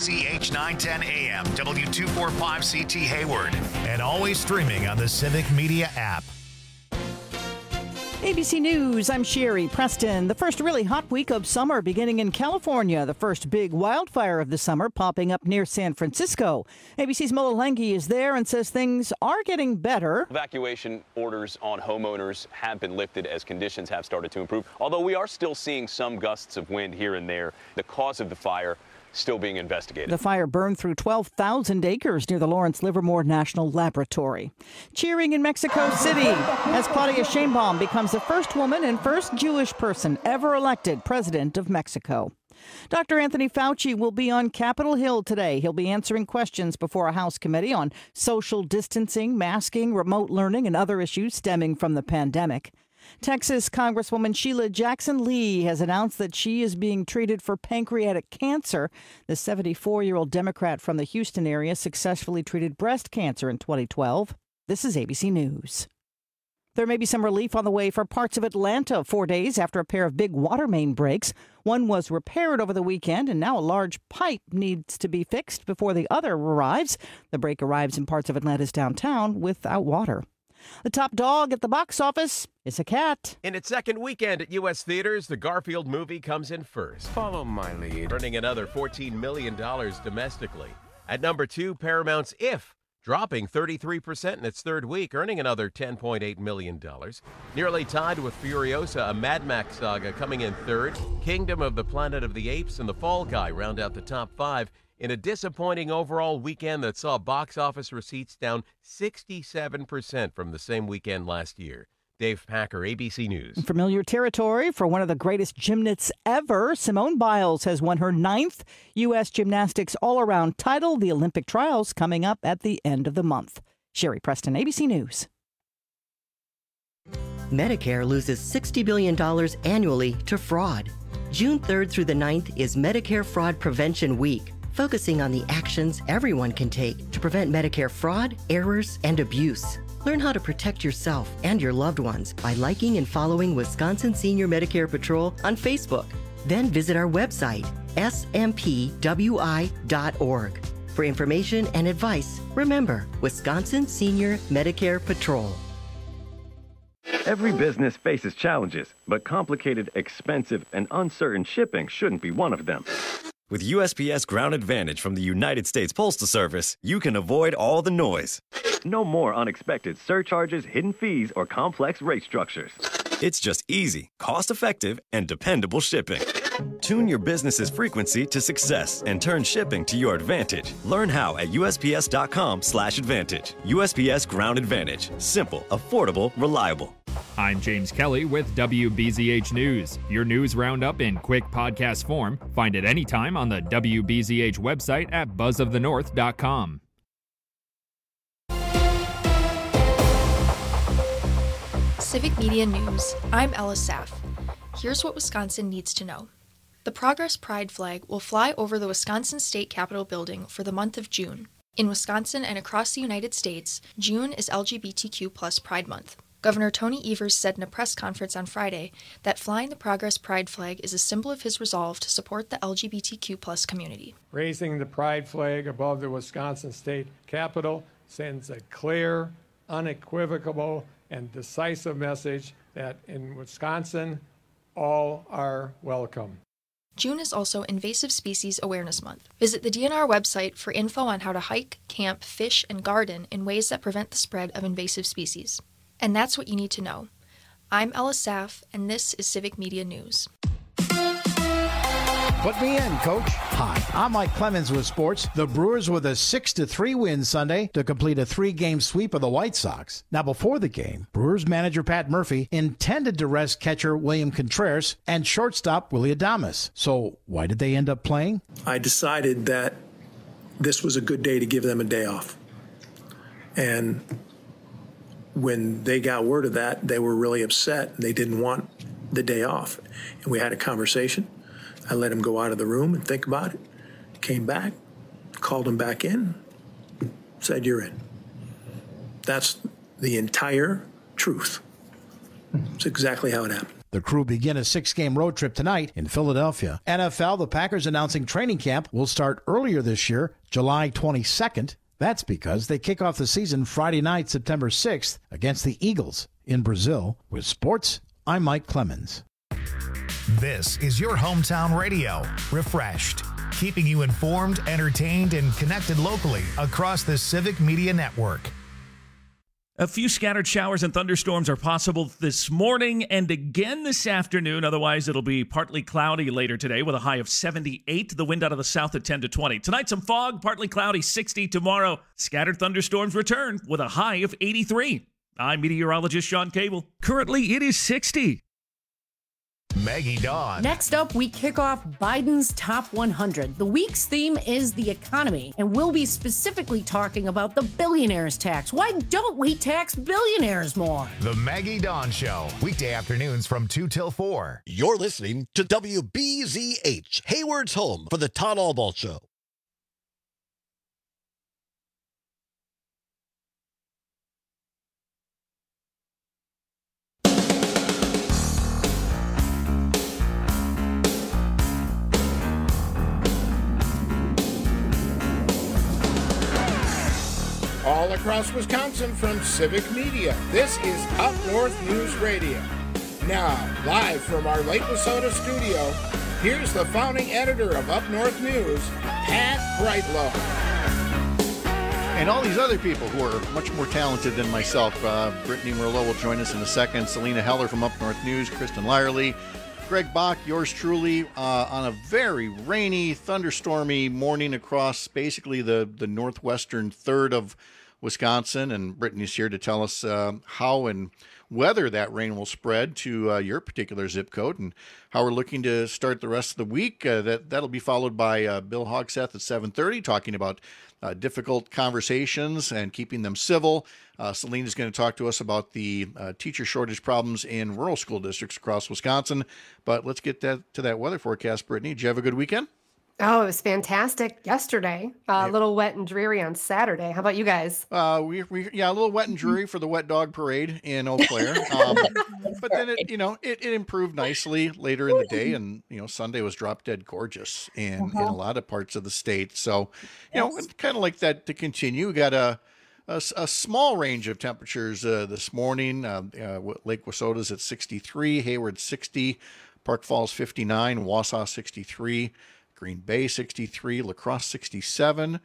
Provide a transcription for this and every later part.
WBZH 910 AM, W245CT Hayward, and always streaming on the Civic Media app. ABC News, I'm Sherry Preston. The first really hot week of summer beginning in California. The first big wildfire of the summer popping up near San Francisco. ABC's Mola Lenghi is there and says things are getting better. Evacuation orders on homeowners have been lifted as conditions have started to improve, although we are still seeing some gusts of wind here and there. The cause of the fire still being investigated. The fire burned through 12,000 acres near the Lawrence Livermore National Laboratory. Cheering in Mexico City as Claudia Sheinbaum becomes the first woman and first Jewish person ever elected president of Mexico. Dr. Anthony Fauci will be on Capitol Hill today. He'll be answering questions before a House committee on social distancing, masking, remote learning, and other issues stemming from the pandemic. Texas Congresswoman Sheila Jackson Lee has announced that she is being treated for pancreatic cancer. The 74-year-old Democrat from the Houston area successfully treated breast cancer in 2012. This is ABC News. There may be some relief on the way for parts of Atlanta 4 days after a pair of big water main breaks. One was repaired over the weekend, and now a large pipe needs to be fixed before the other arrives. The break arrives in parts of Atlanta's downtown without water. The top dog at the box office is a cat. In its second weekend at U.S. theaters, the Garfield movie comes in first. Follow my lead. Earning another $14 million domestically. At number 2, Paramount's If, dropping 33% in its third week, earning another $10.8 million. Nearly tied with Furiosa, a Mad Max saga, coming in third. Kingdom of the Planet of the Apes and The Fall Guy round out the top 5. In a disappointing overall weekend that saw box office receipts down 67% from the same weekend last year. Dave Packer, ABC News. Familiar territory for one of the greatest gymnasts ever. Simone Biles has won her 9th U.S. Gymnastics all-around title. The Olympic trials coming up at the end of the month. Sherry Preston, ABC News. Medicare loses $60 billion annually to fraud. June 3rd through the 9th is Medicare Fraud Prevention Week, focusing on the actions everyone can take to prevent Medicare fraud, errors, and abuse. Learn how to protect yourself and your loved ones by liking and following Wisconsin Senior Medicare Patrol on Facebook. Then visit our website, smpwi.org. For information and advice, remember Wisconsin Senior Medicare Patrol. Every business faces challenges, but complicated, expensive, and uncertain shipping shouldn't be one of them. With USPS Ground Advantage from the United States Postal Service, you can avoid all the noise. No more unexpected surcharges, hidden fees, or complex rate structures. It's just easy, cost-effective, and dependable shipping. Tune your business's frequency to success and turn shipping to your advantage. Learn how at USPS.com/advantage. USPS Ground Advantage. Simple, affordable, reliable. I'm James Kelly with WBZH News. Your news roundup in quick podcast form. Find it anytime on the WBZH website at buzzofthenorth.com. Civic Media News. I'm Ella Saff. Here's what Wisconsin needs to know. The Progress Pride flag will fly over the Wisconsin State Capitol building for the month of June. In Wisconsin and across the United States, June is LGBTQ+ Pride Month. Governor Tony Evers said in a press conference on Friday that flying the Progress Pride flag is a symbol of his resolve to support the LGBTQ+ community. Raising the Pride flag above the Wisconsin State Capitol sends a clear, unequivocal, and decisive message that in Wisconsin, all are welcome. June is also Invasive Species Awareness Month. Visit the DNR website for info on how to hike, camp, fish, and garden in ways that prevent the spread of invasive species. And that's what you need to know. I'm Ella Saff, and this is Civic Media News. Put me in, Coach. Hi, I'm Mike Clemens with sports. The Brewers with a 6-3 win Sunday to complete a 3-game sweep of the White Sox. Now, before the game, Brewers manager Pat Murphy intended to rest catcher William Contreras and shortstop Willy Adames. So why did they end up playing? I decided that this was a good day to give them a day off. And when they got word of that, they were really upset. They didn't want the day off. And we had a conversation. I let him go out of the room and think about it. Came back, called him back in, said, "You're in." That's the entire truth. It's exactly how it happened. The Crew begin a 6-game road trip tonight in Philadelphia. NFL, the Packers announcing training camp will start earlier this year, July 22nd. That's because they kick off the season Friday night, September 6th, against the Eagles in Brazil. With sports, I'm Mike Clemens. This is your hometown radio, Refreshed, keeping you informed, entertained, and connected locally across the Civic Media Network. A few scattered showers and thunderstorms are possible this morning and again this afternoon. Otherwise, it'll be partly cloudy later today with a high of 78. The wind out of the south at 10 to 20. Tonight, some fog, partly cloudy, 60. Tomorrow, scattered thunderstorms return with a high of 83. I'm meteorologist Sean Cable. Currently, it is 60. Maggie Dawn. Next up, we kick off Biden's Top 100. The week's theme is the economy, and we'll be specifically talking about the billionaires tax. Why don't we tax billionaires more? The Maggie Dawn Show, weekday afternoons from 2 till 4. You're listening to WBZH, Hayward's home for the Todd Albaugh Show. All across Wisconsin from Civic Media, this is Up North News Radio. Now, live from our Lake Wissota studio, here's the founding editor of Up North News, Pat Brightlow. And all these other people who are much more talented than myself. Brittany Merlot will join us in a second. Selena Heller from Up North News, Kristen Lyerly, Greg Bach, yours truly, on a very rainy, thunderstormy morning across basically the northwestern third of Wisconsin. And Brittany's here to tell us how and whether that rain will spread to your particular zip code and how we're looking to start the rest of the week. That'll be followed by Bill Hogseth at 7:30 talking about difficult conversations and keeping them civil. Selena's going to talk to us about the teacher shortage problems in rural school districts across Wisconsin. But let's get to that weather forecast, Brittany. Did you have a good weekend? Oh, it was fantastic yesterday. A little wet and dreary on Saturday. How about you guys? We a little wet and dreary for the wet dog parade in Eau Claire. But then it improved nicely later in the day, and Sunday was drop dead gorgeous in a lot of parts of the state. So kind of like that to continue. We got a small range of temperatures this morning. Lake Wissota's at 63, Hayward 60, Park Falls 59, Wausau 63. Green Bay 63, La Crosse 67,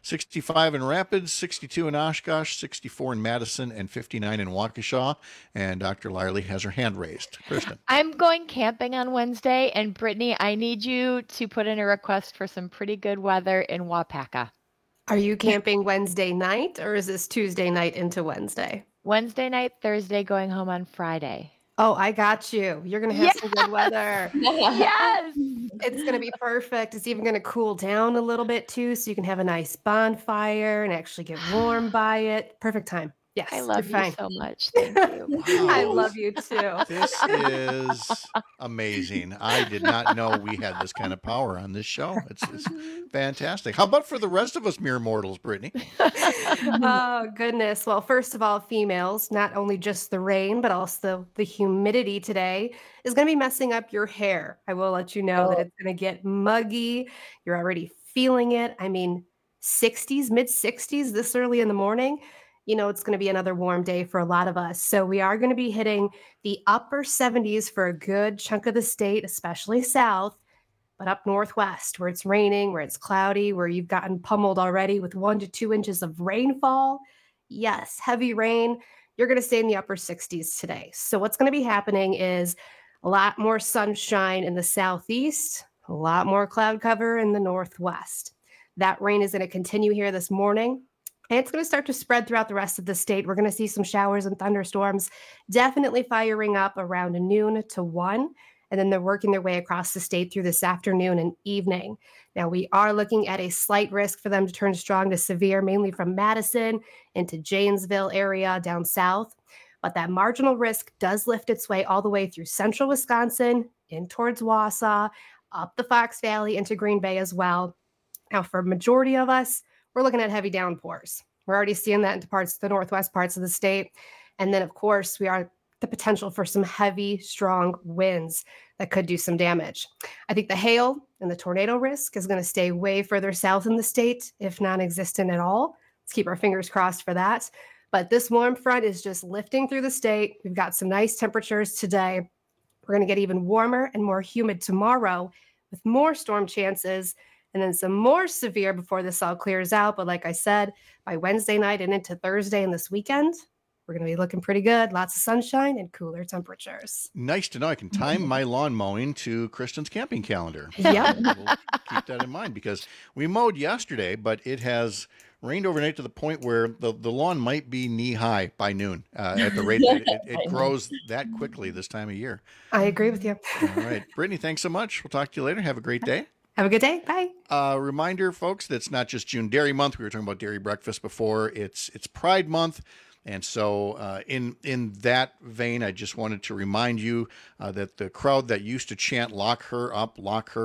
65 in Rapids, 62 in Oshkosh, 64 in Madison, and 59 in Waukesha. And Dr. Lyerly has her hand raised. Kristen. I'm going camping on Wednesday, and Brittany, I need you to put in a request for some pretty good weather in Wapaka. Are you camping Wednesday night, or is this Tuesday night into Wednesday? Wednesday night, Thursday, going home on Friday. Oh, I got you. You're going to have some good weather. Yes. It's going to be perfect. It's even going to cool down a little bit too, so you can have a nice bonfire and actually get warm by it. Perfect time. Yes. I love you so much. Thank you. Wow. I love you too. This is amazing. I did not know we had this kind of power on this show. It's fantastic. How about for the rest of us mere mortals, Brittany? Oh, goodness. Well, first of all, females, not only just the rain, but also the humidity today is going to be messing up your hair. I will let you know that it's going to get muggy. You're already feeling it. I mean, 60s, mid 60s this early in the morning. It's going to be another warm day for a lot of us. So we are going to be hitting the upper 70s for a good chunk of the state, especially south, but up northwest where it's raining, where it's cloudy, where you've gotten pummeled already with 1 to 2 inches of rainfall. Yes, heavy rain. You're going to stay in the upper 60s today. So what's going to be happening is a lot more sunshine in the southeast, a lot more cloud cover in the northwest. That rain is going to continue here this morning. And it's going to start to spread throughout the rest of the state. We're going to see some showers and thunderstorms definitely firing up around noon to 1. And then they're working their way across the state through this afternoon and evening. Now, we are looking at a slight risk for them to turn strong to severe, mainly from Madison into Janesville area down south. But that marginal risk does lift its way all the way through central Wisconsin, in towards Wausau, up the Fox Valley into Green Bay as well. Now, for a majority of us, we're looking at heavy downpours. We're already seeing that into the northwest parts of the state. And then, of course, we are the potential for some heavy, strong winds that could do some damage. I think the hail and the tornado risk is going to stay way further south in the state, if non-existent at all. Let's keep our fingers crossed for that. But this warm front is just lifting through the state. We've got some nice temperatures today. We're going to get even warmer and more humid tomorrow with more storm chances and then some more severe before this all clears out. But like I said, by Wednesday night and into Thursday and this weekend, we're going to be looking pretty good. Lots of sunshine and cooler temperatures. Nice to know. I can time my lawn mowing to Kristen's camping calendar. Yeah. We'll keep that in mind because we mowed yesterday, but it has rained overnight to the point where the lawn might be knee-high by noon at the rate that it grows that quickly this time of year. I agree with you. All right. Brittany, thanks so much. We'll talk to you later. Have a great day. Have a good day. Bye. Reminder, folks, that's not just June Dairy Month. We were talking about dairy breakfast before. It's Pride Month. And so in that vein, I just wanted to remind you that the crowd that used to chant lock her up,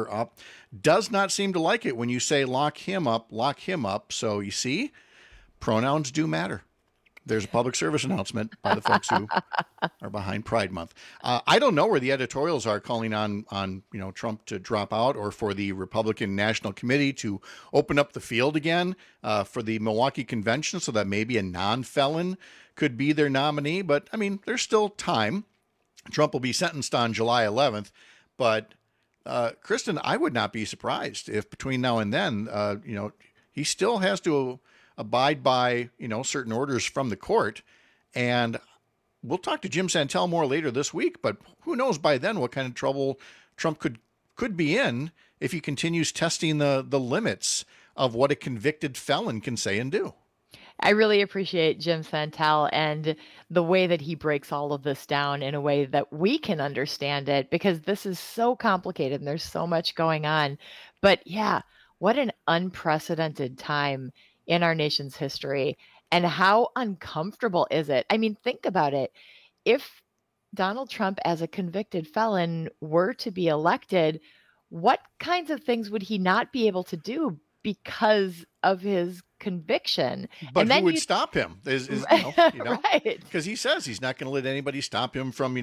does not seem to like it when you say lock him up. So you see, pronouns do matter. There's a public service announcement by the folks who are behind Pride Month. I don't know where the editorials are calling on Trump to drop out or for the Republican National Committee to open up the field again for the Milwaukee Convention so that maybe a non-felon could be their nominee. But, I mean, there's still time. Trump will be sentenced on July 11th. But, Kristen, I would not be surprised if between now and then, he still has to abide by, certain orders from the court. And we'll talk to Jim Santel more later this week, but who knows by then what kind of trouble Trump could be in if he continues testing the limits of what a convicted felon can say and do. I really appreciate Jim Santel and the way that he breaks all of this down in a way that we can understand it, because this is so complicated and there's so much going on. But yeah, what an unprecedented time in our nation's history. And how uncomfortable is it? I mean, think about it. If Donald Trump, as a convicted felon, were to be elected, what kinds of things would he not be able to do because of his conviction? But and then who would stop him? Right. Because he says he's not going to let anybody stop him from,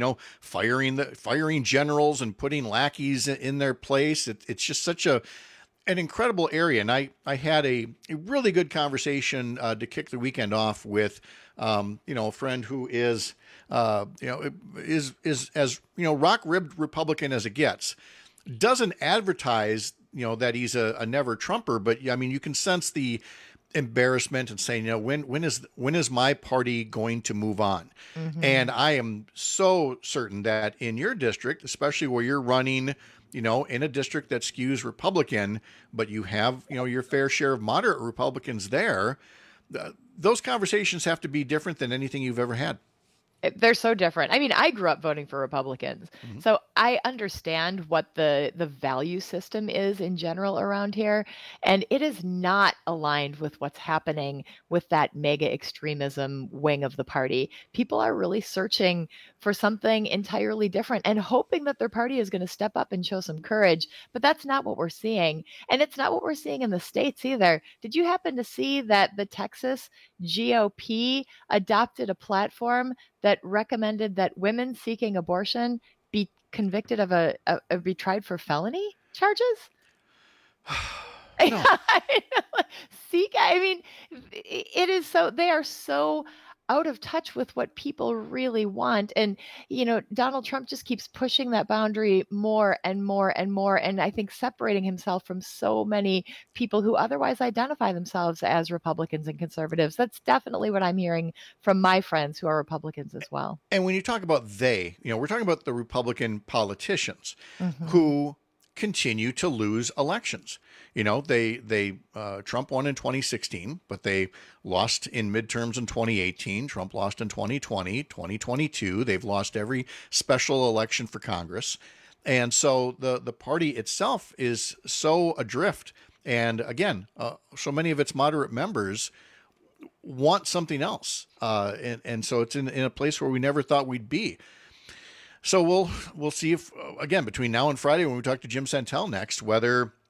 firing generals and putting lackeys in their place. It's just such an incredible area. And I had a really good conversation to kick the weekend off with, a friend who is as, rock-ribbed Republican as it gets. Doesn't advertise, that he's a never Trumper, but I mean, you can sense the embarrassment and saying, when is my party going to move on? Mm-hmm. And I am so certain that in your district, especially where you're running, in a district that skews Republican, but you have, your fair share of moderate Republicans there, those conversations have to be different than anything you've ever had. They're so different. I mean, I grew up voting for Republicans, so I understand what the value system is in general around here, and it is not aligned with what's happening with that mega extremism wing of the party. People are really searching for something entirely different and hoping that their party is going to step up and show some courage, but that's not what we're seeing, and it's not what we're seeing in the states either. Did you happen to see that the Texas GOP adopted a platform that recommended that women seeking abortion be convicted of be tried for felony charges? No. I mean, it is so, they are so out of touch with what people really want. And, Donald Trump just keeps pushing that boundary more and more and more. And I think separating himself from so many people who otherwise identify themselves as Republicans and conservatives. That's definitely what I'm hearing from my friends who are Republicans as well. And when you talk about we're talking about the Republican politicians who continue to lose elections. Trump won in 2016, but they lost in midterms in 2018. Trump lost in 2020, 2022. They've lost every special election for Congress. And so the party itself is so adrift. And again, so many of its moderate members want something else. And so it's in a place where we never thought we'd be. So we'll see if, again, between now and Friday when we talk to Jim Santel next, whether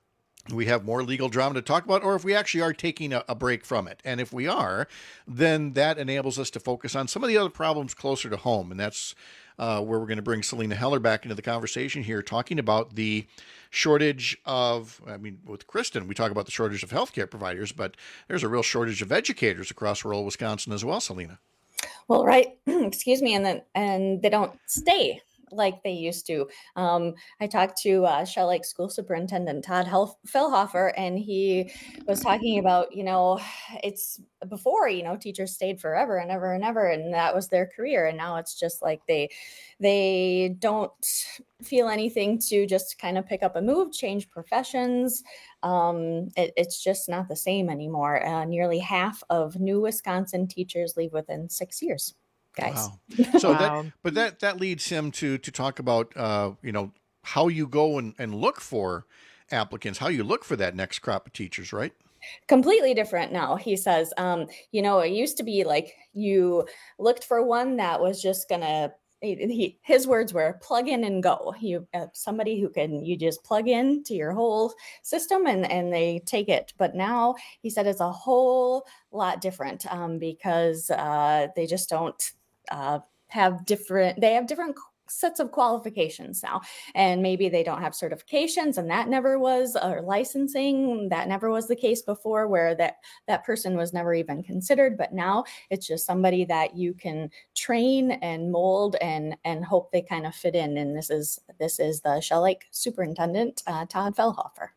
we have more legal drama to talk about, or if we actually are taking a break from it. And if we are, then that enables us to focus on some of the other problems closer to home. And that's where we're going to bring Selena Heller back into the conversation here, talking about the shortage of, with Kristen, we talk about the shortage of healthcare providers, but there's a real shortage of educators across rural Wisconsin as well, Selena. Well, right. Excuse me. And they don't stay like they used to. I talked to Shell Lake School Superintendent Todd Fellhofer, and he was talking about, it's before, teachers stayed forever and ever and ever, and that was their career. And now it's just like they don't feel anything to just kind of pick up and move, change professions. It's just not the same anymore. Nearly half of new Wisconsin teachers leave within 6 years. Guys. Wow. So that leads him to talk about, how you go and look for applicants, how you look for that next crop of teachers, right? Completely different now. He says, it used to be like you looked for one that was just gonna, his words were plug in and go. Somebody who you just plug in to your whole system and they take it. But now he said it's a whole lot different because they just don't have different sets of qualifications now, and maybe they don't have certifications, and that never was, or licensing, that never was the case before, where that person was never even considered. But now it's just somebody that you can train and mold and hope they kind of fit in. And this is the Shell Lake Superintendent, Todd Fellhofer.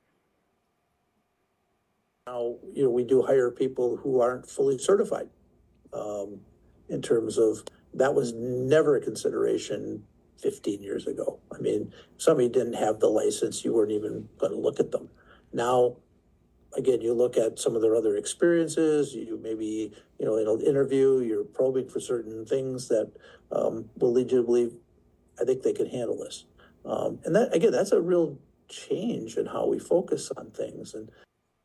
Now, we do hire people who aren't fully certified. In terms of, that was never a consideration 15 years ago. I mean, if somebody didn't have the license, you weren't even going to look at them. Now, again, you look at some of their other experiences, you maybe, in an interview, you're probing for certain things that will lead you to believe, I think they can handle this. And that, again, that's a real change in how we focus on things. And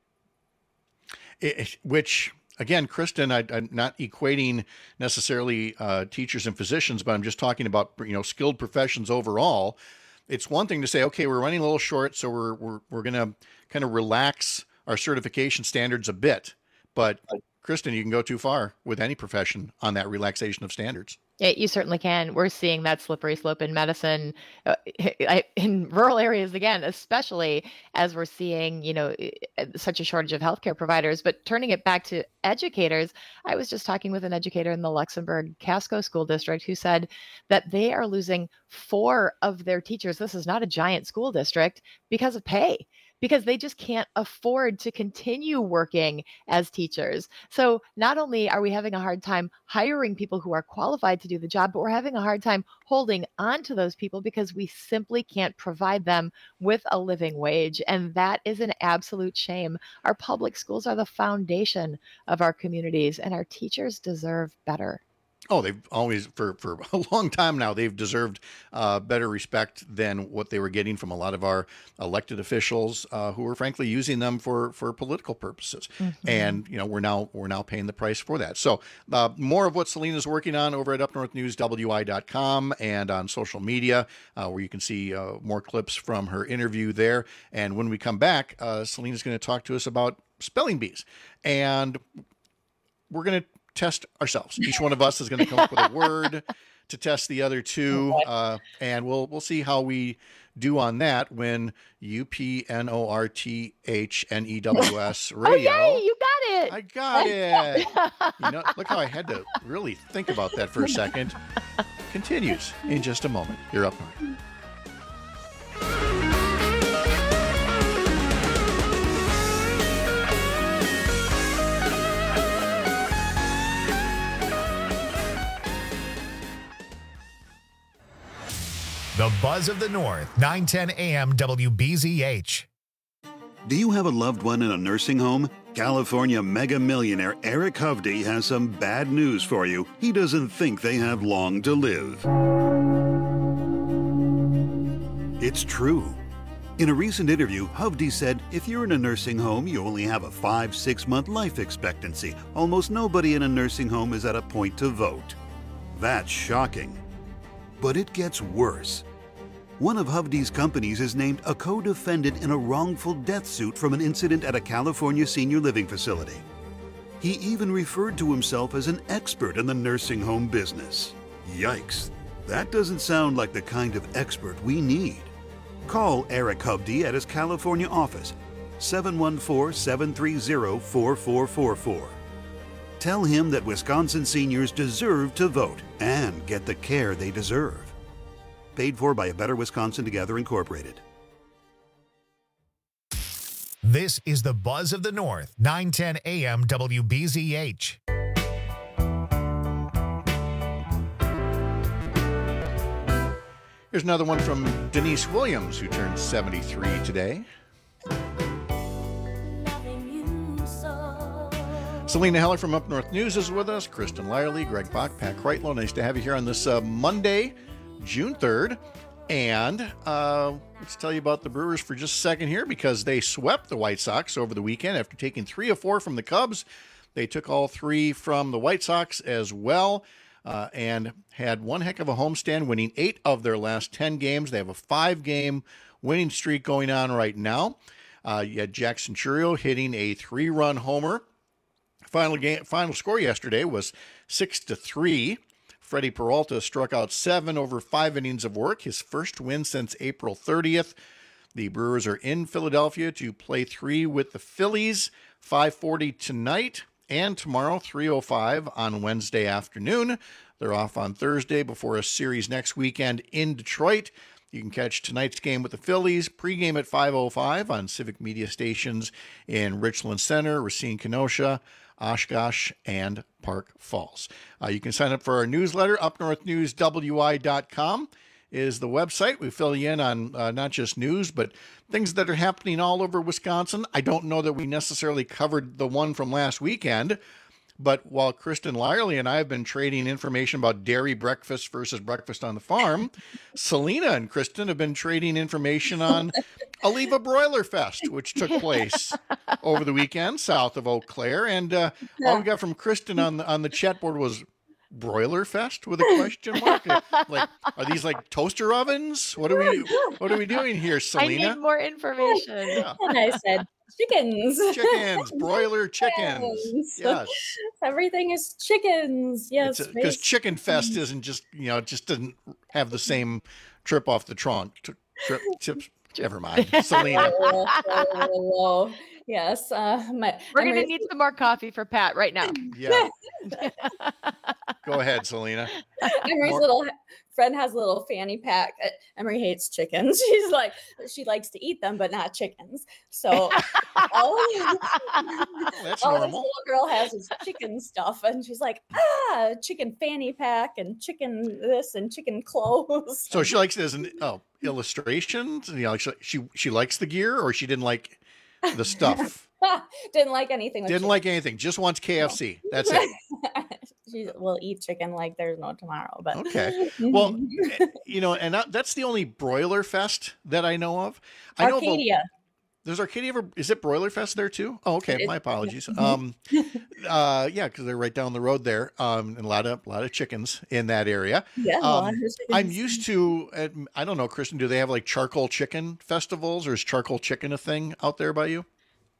which, again, Kristen, I'm not equating necessarily teachers and physicians, but I'm just talking about, skilled professions overall. It's one thing to say, okay, we're running a little short, so we're going to kind of relax our certification standards a bit. But Kristen, you can go too far with any profession on that relaxation of standards. Yeah, you certainly can. We're seeing that slippery slope in medicine, in rural areas again, especially as we're seeing, such a shortage of healthcare providers. But turning it back to educators, I was just talking with an educator in the Luxembourg Casco School District who said that they are losing 4 of their teachers. This is not a giant school district, because of pay, because they just can't afford to continue working as teachers. So not only are we having a hard time hiring people who are qualified to do the job, but we're having a hard time holding on to those people because we simply can't provide them with a living wage. And that is an absolute shame. Our public schools are the foundation of our communities, and our teachers deserve better. Oh, they've always, for a long time now, they've deserved better respect than what they were getting from a lot of our elected officials who were frankly using them for political purposes. Mm-hmm. And, we're now paying the price for that. So more of what Selena's working on over at upnorthnewswi.com and on social media, where you can see more clips from her interview there. And when we come back, Selena's going to talk to us about spelling bees. And we're going to test ourselves. Each one of us is going to come up with a word to test the other two, and we'll see how we do on that when UPNORTHNEWS radio. Oh, yay, you got it! I got it. Look how I had to really think about that for a second. Continues in just a moment. You're up north. The Buzz of the North, 910 AM WBZH. Do you have a loved one in a nursing home? California mega millionaire Eric Hovde has some bad news for you. He doesn't think they have long to live. It's true. In a recent interview, Hovde said, if you're in a nursing home, you only have a 5-6 month life expectancy. Almost nobody in a nursing home is at a point to vote. That's shocking. But it gets worse. One of Hovde's companies is named a co-defendant in a wrongful death suit from an incident at a California senior living facility. He even referred to himself as an expert in the nursing home business. Yikes. That doesn't sound like the kind of expert we need. Call Eric Hovde at his California office, 714-730-4444. Tell him that Wisconsin seniors deserve to vote and get the care they deserve. Paid for by A Better Wisconsin Together, Incorporated. This is the Buzz of the North, 910 AM WBZH. Here's another one from Denise Williams, who turned 73 today. Selena Heller from Up North News is with us. Kristen Lyerly, Greg Bach, Pat Kreitlow. Nice to have you here on this Monday, June 3rd. And let's tell you about the Brewers for just a second here, because they swept the White Sox over the weekend after taking 3 of 4 from the Cubs. They took all 3 from the White Sox as well, and had one heck of a homestand, winning 8 of their last 10 games. They have a 5-game winning streak going on right now. You had Jackson Chourio hitting a 3-run homer. Final score yesterday was 6-3. Freddie Peralta struck out 7 over 5 innings of work, his first win since April 30th. The Brewers are in Philadelphia to play 3 with the Phillies, 5:40 tonight and tomorrow, 3:05 on Wednesday afternoon. They're off on Thursday before a series next weekend in Detroit. You can catch tonight's game with the Phillies pregame at 5:05 on Civic Media stations in Richland Center, Racine, Kenosha, Oshkosh, and Park Falls. You can sign up for our newsletter. UpNorthNewsWI.com is the website. We fill you in on not just news, but things that are happening all over Wisconsin. I don't know that we necessarily covered the one from last weekend, but while Kristen Lyerly and I have been trading information about dairy breakfast versus breakfast on the farm, Selena and Kristen have been trading information on Oliva Broiler Fest, which took place over the weekend south of Eau Claire. And all we got from Kristen on the chat board was Broiler Fest with a question mark. Like, are these like toaster ovens? What are we doing here, Selena? I need more information. Yeah. And I said, chickens. Broiler chickens. Yes. Everything is chickens. Yes. Because Chicken Fest isn't just, just doesn't have the same trip off the trunk. Never mind. Selena. Yes. We're going to need some more coffee for Pat right now. Yeah. Go ahead, Selena. Emery's little friend has a little fanny pack. Emery hates chickens. She's like, she likes to eat them, but not chickens. So all this little girl has is chicken stuff. And she's like, chicken fanny pack and chicken this and chicken clothes. So she likes it as an illustrations. She likes the gear, or she didn't like the stuff. Didn't like anything. Didn't like anything. Just wants KFC. No. That's it. She will eat chicken like there's no tomorrow. But okay. Well, and that's the only Broiler Fest that I know of. Arcadia. There's Arcadia. Is it Broiler Fest there too? Oh, okay. My apologies. Because they're right down the road there. And a lot of chickens in that area. Yeah. I'm used to. I don't know, Kristen. Do they have like charcoal chicken festivals, or is charcoal chicken a thing out there by you?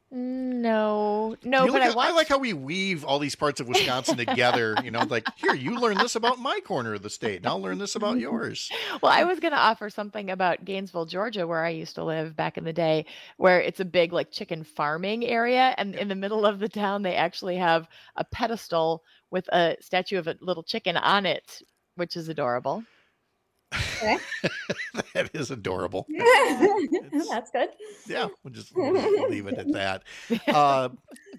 No, but I like how we weave all these parts of Wisconsin together. Like, here, you learn this about my corner of the state, and I'll learn this about yours. Well, I was going to offer something about Gainesville, Georgia, where I used to live back in the day, where it's a big like chicken farming area, and in the middle of the town, they actually have a pedestal with a statue of a little chicken on it, which is adorable. Okay. That is adorable. That's good. Yeah, we'll just leave it at that. Now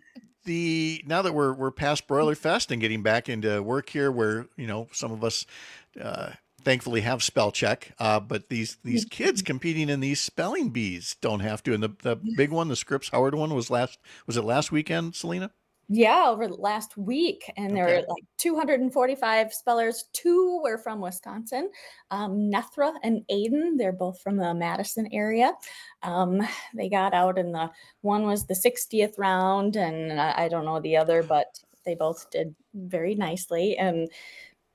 that we're past Broiler Fest and getting back into work here, where some of us thankfully have spell check, but these kids competing in these spelling bees don't have to. And the big one, the Scripps Howard one, was it last weekend, Selena? Yeah, over the last week. And there were like 245 spellers. 2 were from Wisconsin. Nethra and Aiden, they're both from the Madison area. They got out in one was the 60th round, and I don't know the other, but they both did very nicely. And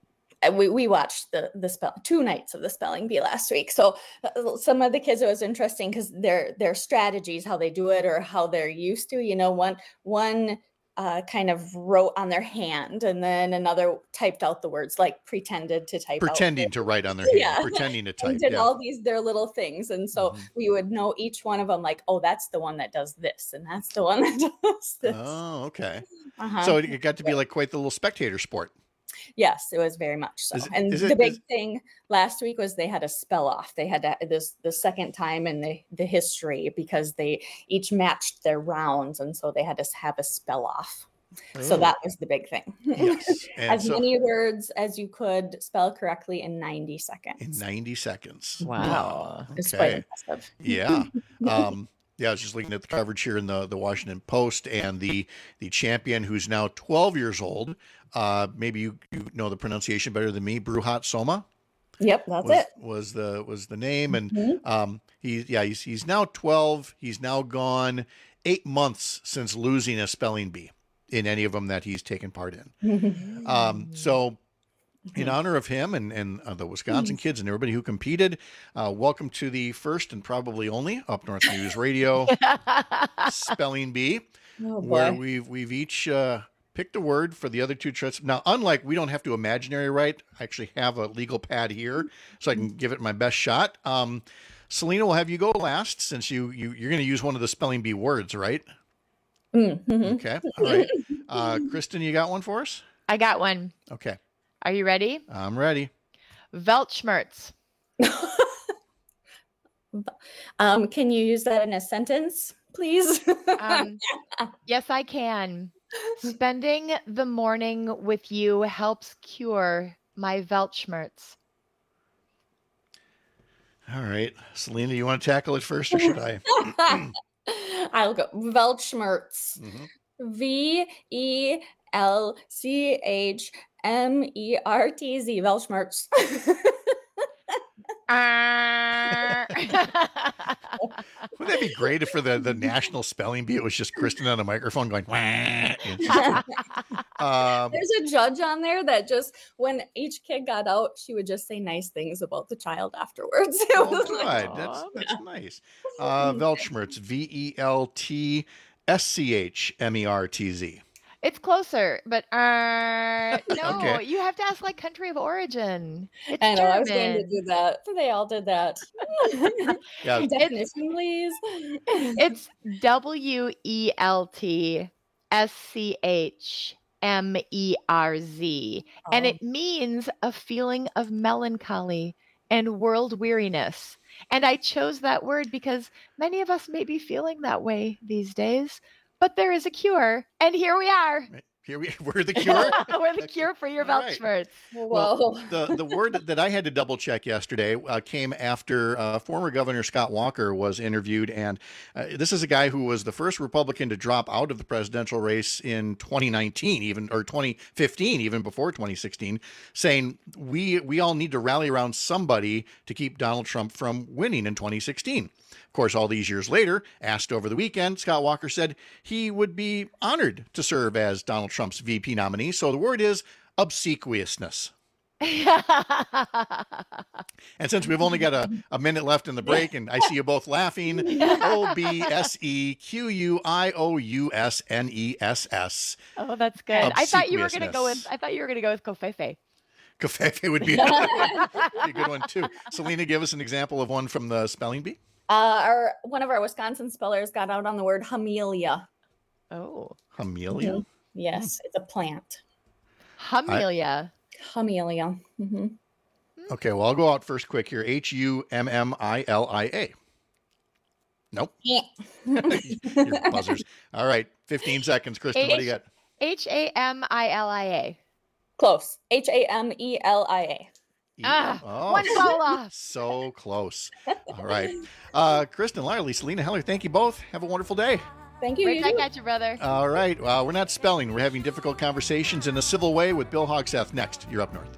we watched the 2 nights of the spelling bee last week. So some of the kids, it was interesting because their strategies, how they do it or how they're used to, one kind of wrote on their hand, and then another typed out the words, like pretended to type pretending out to write on their hand, pretending to type. And did all their little things. And so we would know each one of them, like, oh, that's the one that does this, and that's the one that does this. Oh, okay. So it got to be like quite the little spectator sport. Yes, it was very much so. The big thing last week was they had a spell off. They had the second time in the history, because they each matched their rounds, and so they had to have a spell off. So that was the big thing. Yes. As many words as you could spell correctly in 90 seconds. In 90 seconds. Wow. It's quite impressive. Yeah. Yeah, I was just looking at the coverage here in the Washington Post, and the champion, who's now 12 years old, maybe you know the pronunciation better than me, Bruhat Soma. Yep, that's was the name, and he's now 12. He's now gone 8 months since losing a spelling bee in any of them that he's taken part in. So in honor of him and the Wisconsin kids and everybody who competed, welcome to the first and probably only Up North News Radio spelling bee, where we've each picked a word for the other two trips. Now, unlike we don't have to imaginary write, I actually have a legal pad here so I can give it my best shot. Selena, we'll have you go last, since you're going to use one of the spelling bee words, right? Okay. All right. Kristen, you got one for us? I got one. Okay. Are you ready? I'm ready. Weltschmerz. Can you use that in a sentence, please? Yes, I can. Spending the morning with you helps cure my Weltschmerz. All right. Selena, you want to tackle it first, or should I? I'll go. Weltschmerz. VELCHMERTZ. Weltschmerz. Wouldn't that be great if for the national spelling bee it was just Kristen on a microphone going, wah. There's a judge on there that just, when each kid got out, she would just say nice things about the child afterwards. Good. That's nice. Weltschmerz, VELTSCHMERTZ. It's closer, but no, Okay. You have to ask like country of origin. It's I know, German. I was going to do that. They all did that. Yeah. Definition, please. It's WELTSCHMERZ, and it means a feeling of melancholy and world weariness. And I chose that word because many of us may be feeling that way these days. But there is a cure, and here we are. We're the cure. We're the cure for your Weltschmerz. Well, the word that I had to double check yesterday came after former Governor Scott Walker was interviewed, and this is a guy who was the first Republican to drop out of the presidential race in 2019, or 2015, even before 2016, saying we all need to rally around somebody to keep Donald Trump from winning in 2016. Of course, all these years later, asked over the weekend, Scott Walker said he would be honored to serve as Donald Trump's VP nominee. So the word is obsequiousness. And since we've only got a minute left in the break, and I see you both laughing, OBSEQUIOUSNESS. Oh, that's good. I thought you were going to go with Covfefe. Covfefe would be a good one too. Selena, give us an example of one from the spelling bee. One of our Wisconsin spellers got out on the word Hamelia. Oh. Hamelia? Yes, it's a plant. Hamelia. Hamelia. Okay, well, I'll go out first quick here. HUMMILIA. Nope. Your buzzers. All right, 15 seconds. Kristen, what do you got? HAMILIA. Close. HAMELIA. One foul off. So close. All right. Kristen Lyerly, Selena Heller, thank you both. Have a wonderful day. Thank you. Right back at you, brother. All right. We're not spelling. We're having difficult conversations in a civil way with Bill Hogseth next. You're Up North.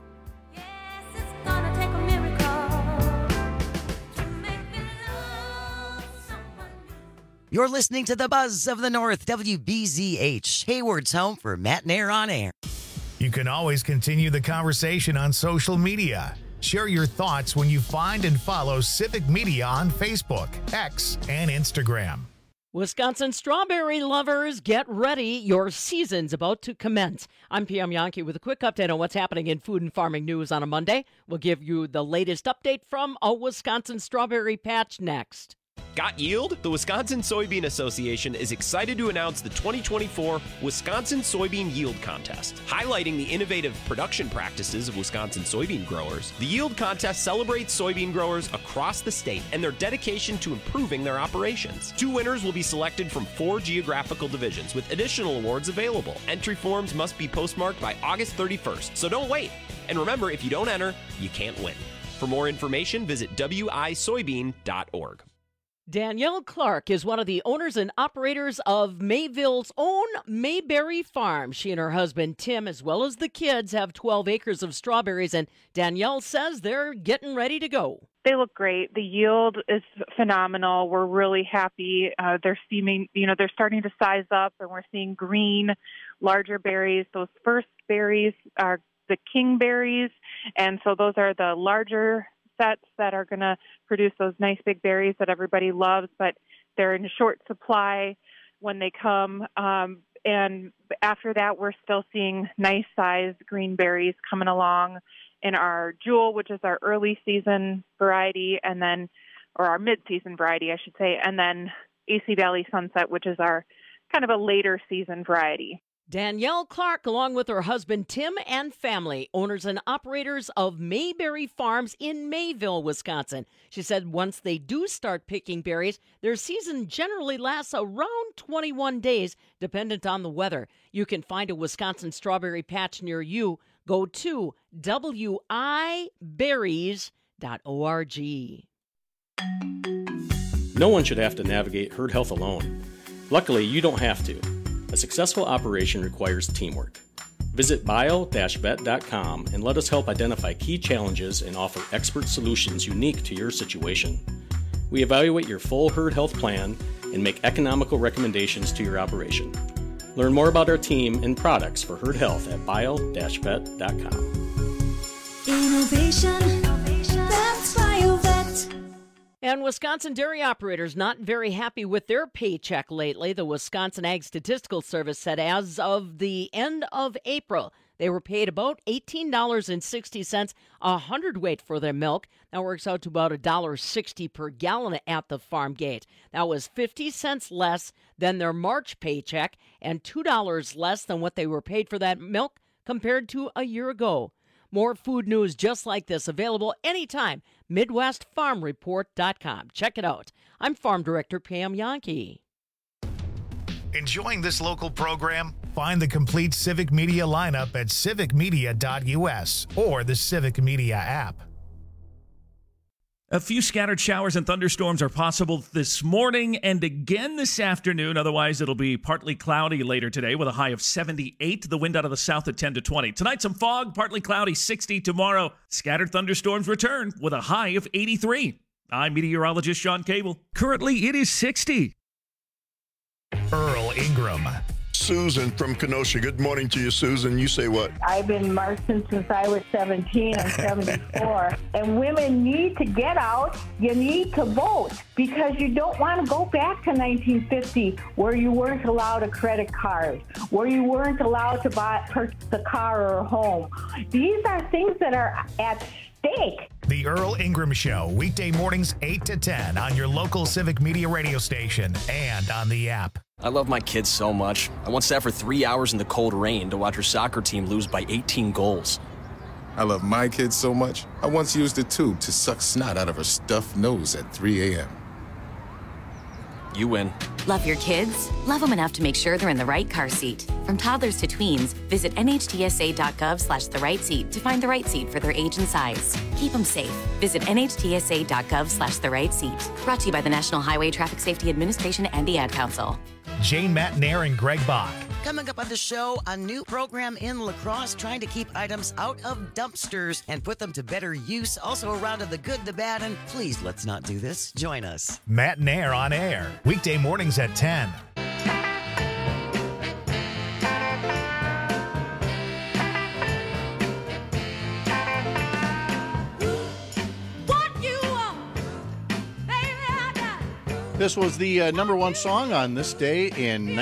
You're listening to the Buzz of the North, WBZH, Hayward's home for Matt and Air on Air. You can always continue the conversation on social media. Share your thoughts when you find and follow Civic Media on Facebook, X, and Instagram. Wisconsin strawberry lovers, get ready. Your season's about to commence. I'm Pam Yankee with a quick update on what's happening in food and farming news on a Monday. We'll give you the latest update from a Wisconsin strawberry patch next. Got yield? The Wisconsin Soybean Association is excited to announce the 2024 Wisconsin Soybean Yield Contest. Highlighting the innovative production practices of Wisconsin soybean growers, the Yield Contest celebrates soybean growers across the state and their dedication to improving their operations. 2 winners will be selected from 4 geographical divisions with additional awards available. Entry forms must be postmarked by August 31st, so don't wait. And remember, if you don't enter, you can't win. For more information, visit wisoybean.org. Danielle Clark is one of the owners and operators of Mayville's own Mayberry Farm. She and her husband, Tim, as well as the kids, have 12 acres of strawberries, and Danielle says they're getting ready to go. They look great. The yield is phenomenal. We're really happy. They're starting to size up, and we're seeing green, larger berries. Those first berries are the king berries, and so those are the larger sets that are going to produce those nice big berries that everybody loves, but they're in short supply when they come. And after that, we're still seeing nice sized green berries coming along in our Jewel, which is our early season variety, or our mid-season variety, I should say, and then AC Valley Sunset, which is our kind of a later season variety. Danielle Clark, along with her husband Tim and family, owners and operators of Mayberry Farms in Mayville, Wisconsin. She said once they do start picking berries, their season generally lasts around 21 days, dependent on the weather. You can find a Wisconsin strawberry patch near you. Go to wiberries.org. No one should have to navigate herd health alone. Luckily, you don't have to. A successful operation requires teamwork. Visit bio-vet.com and let us help identify key challenges and offer expert solutions unique to your situation. We evaluate your full herd health plan and make economical recommendations to your operation. Learn more about our team and products for herd health at bio-vet.com. Innovation, that's BioVet. And Wisconsin dairy operators not very happy with their paycheck lately. The Wisconsin Ag Statistical Service said as of the end of April, they were paid about $18.60 a hundredweight for their milk. That works out to about $1.60 per gallon at the farm gate. That was 50 cents less than their March paycheck and $2 less than what they were paid for that milk compared to a year ago. More food news just like this available anytime. MidwestFarmReport.com. Check it out. I'm Farm Director Pam Yankee. Enjoying this local program? Find the complete Civic Media lineup at civicmedia.us or the Civic Media app. A few scattered showers and thunderstorms are possible this morning and again this afternoon. Otherwise, it'll be partly cloudy later today with a high of 78. The wind out of the south at 10 to 20. Tonight, some fog, partly cloudy, 60. Tomorrow, scattered thunderstorms return with a high of 83. I'm meteorologist Sean Cable. Currently, it is 60. Earl Ingram. Susan from Kenosha. Good morning to you, Susan. You say what? I've been marching since I was 17. I'm 74. And women need to get out. You need to vote because you don't want to go back to 1950 where you weren't allowed a credit card, where you weren't allowed to purchase a car or a home. These are things that are at stake. The Earl Ingram Show, weekday mornings 8 to 10 on your local Civic Media radio station and on the app. I love my kids so much. I once sat for 3 hours in the cold rain to watch her soccer team lose by 18 goals. I love my kids so much, I once used a tube to suck snot out of her stuffed nose at 3 a.m. You win. Love your kids? Love them enough to make sure they're in the right car seat. From toddlers to tweens, visit nhtsa.gov/the-right-seat to find the right seat for their age and size. Keep them safe. Visit nhtsa.gov/the-right-seat. Brought to you by the National Highway Traffic Safety Administration and the Ad Council. Jane Matnair and Greg Bach. Coming up on the show, a new program in La Crosse trying to keep items out of dumpsters and put them to better use. Also a round of the good, the bad, and please let's not do this. Join us. Matnair on air, weekday mornings at 10. This was the number one song on this day in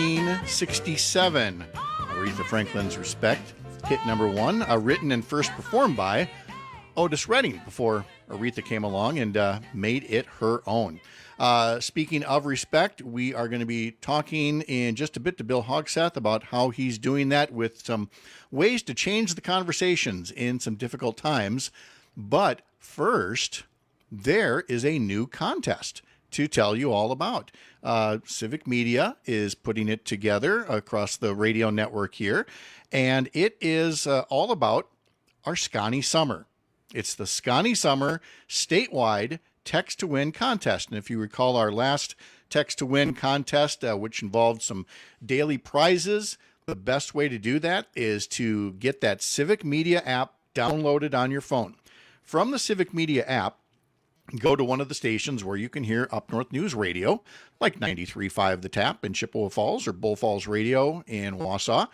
1967. Aretha Franklin's Respect hit number one, written and first performed by Otis Redding before Aretha came along and made it her own. Speaking of respect, we are going to be talking in just a bit to Bill Hogseth about how he's doing that with some ways to change the conversations in some difficult times. But first, there is a new contest to tell you all about. Civic Media is putting it together across the radio network here, and it is all about our Scotty Summer. It's the Scotty Summer statewide Text to Win contest. And if you recall our last Text to Win contest, which involved some daily prizes, the best way to do that is to get that Civic Media app downloaded on your phone. From the Civic Media app, go to one of the stations where you can hear Up North News Radio, like 93.5 The Tap in Chippewa Falls or Bull Falls Radio in Wausau.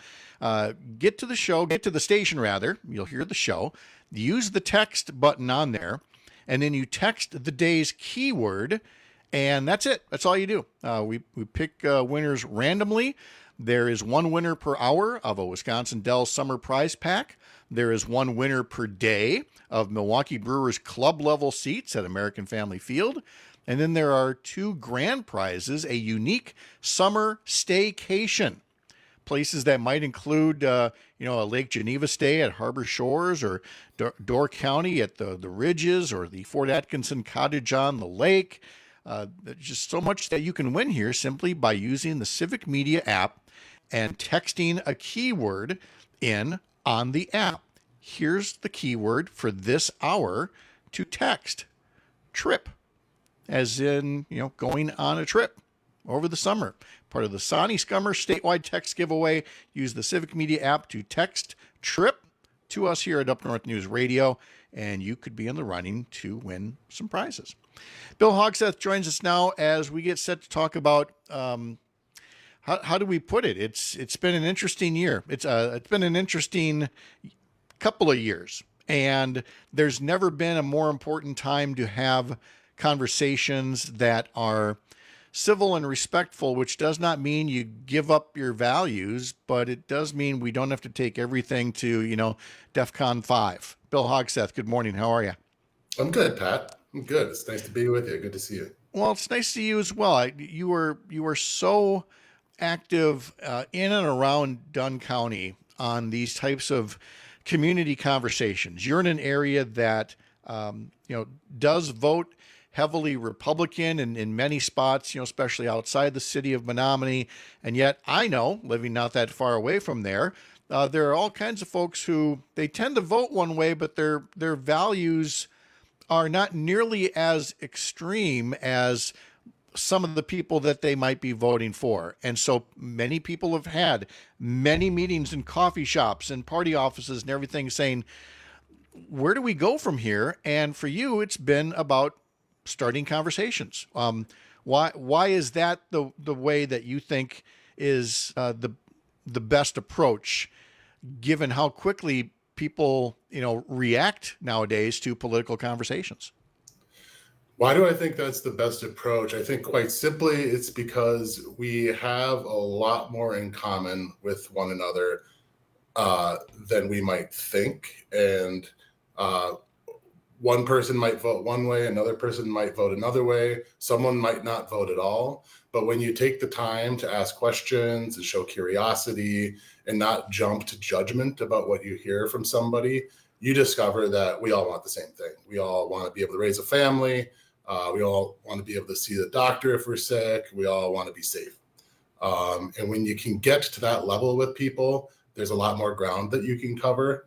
Get to the station rather. You'll hear the show. Use the text button on there, and then you text the day's keyword, and that's it. That's all you do. We pick winners randomly. There is one winner per hour of a Wisconsin Dells Summer Prize Pack. There is one winner per day of Milwaukee Brewers club-level seats at American Family Field. And then there are two grand prizes, a unique summer staycation. Places that might include, a Lake Geneva stay at Harbor Shores, or Door County at the Ridges, or the Fort Atkinson Cottage on the lake. There's just so much that you can win here simply by using the Civic Media app and texting a keyword in on the app. Here's the keyword for this hour to text: trip, as in, going on a trip over the summer. Part of the Scotty Summer statewide text giveaway. Use the Civic Media app to text trip to us here at Up North News Radio, and you could be in the running to win some prizes. Bill Hogseth joins us now as we get set to talk about how do we put it? It's been an interesting year. It's been an interesting couple of years, and there's never been a more important time to have conversations that are civil and respectful, which does not mean you give up your values, but it does mean we don't have to take everything to, DEFCON 5. Bill Hogseth, good morning. How are you? I'm good, Pat. I'm good. It's nice to be with you. Good to see you. Well, it's nice to see you as well. You were so active in and around Dunn County on these types of community conversations. You're in an area that, does vote heavily Republican in many spots, especially outside the city of Menominee. And yet I know, living not that far away from there, there are all kinds of folks who they tend to vote one way, but their values are not nearly as extreme as some of the people that they might be voting for. And so many people have had many meetings in coffee shops and party offices and everything saying, where do we go from here? And for you, it's been about starting conversations. Why is that the way that you think is the best approach, given how quickly people react nowadays to political conversations? Why do I think that's the best approach? I think quite simply it's because we have a lot more in common with one another than we might think. And one person might vote one way, another person might vote another way, someone might not vote at all. But when you take the time to ask questions and show curiosity and not jump to judgment about what you hear from somebody, you discover that we all want the same thing. We all want to be able to raise a family. We all want to be able to see the doctor if we're sick. We all want to be safe. And when you can get to that level with people, there's a lot more ground that you can cover.